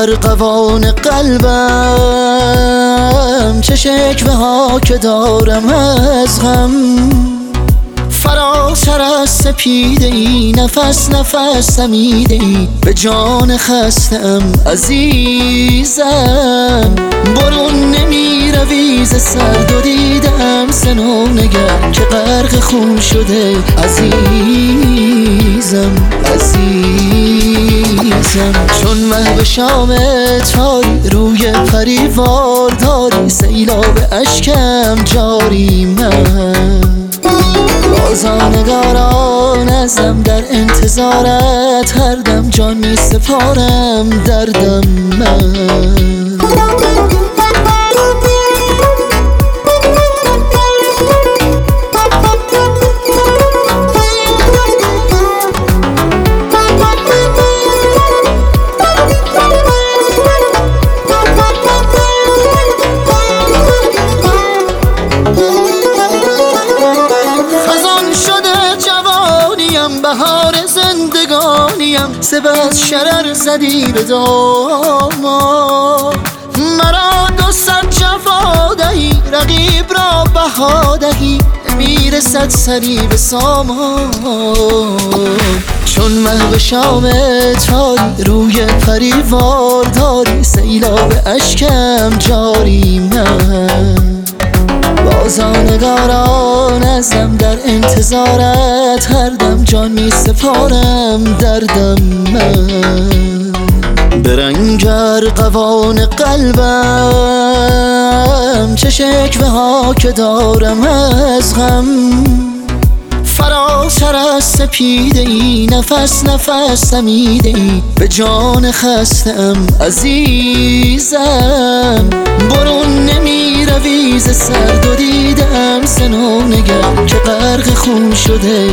ارغوان قلبم، چه شکوه ها که دارم از غم. فراتر از سپیده ای، نفس نفس دمیده ای، به جان خستم عزیزم. برون نمی روی ز سرد و دیدم سنو نگر که غرق خون شده عزیزم عزیزم. چون مه به شام تاری روی پریوار داری، سیلاب اشکم جاری من. بازانگاران ازم در انتظارت، هر دم جان می سپارم دردم من. بهار زندگانیم، سپس شرر زدی به دامان. مرا دو صد جفا دهی، رقیب را بها دهی، میرسد سری به سامان. چون مه به شام تاری روی پریوار داری، سیلاب اشکم جاری من. بازانگاران ازم در انتظارت، هر دم جان می سپارم دردم من. به رنگ ارغوان قلبم، چه شکوه ها که دارم از غم. فراتر از سپیده ای، نفس نفس دمیده ای، به جان خستم عزیزم. برون نمی روی ز سرد و دیدم سنو نگر که غرق خون شده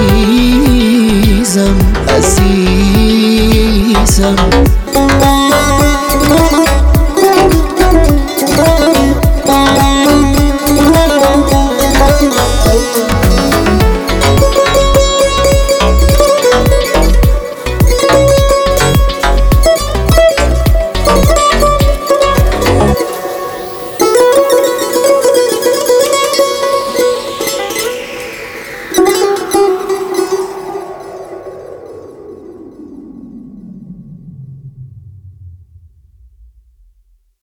عزیزم عزیزم.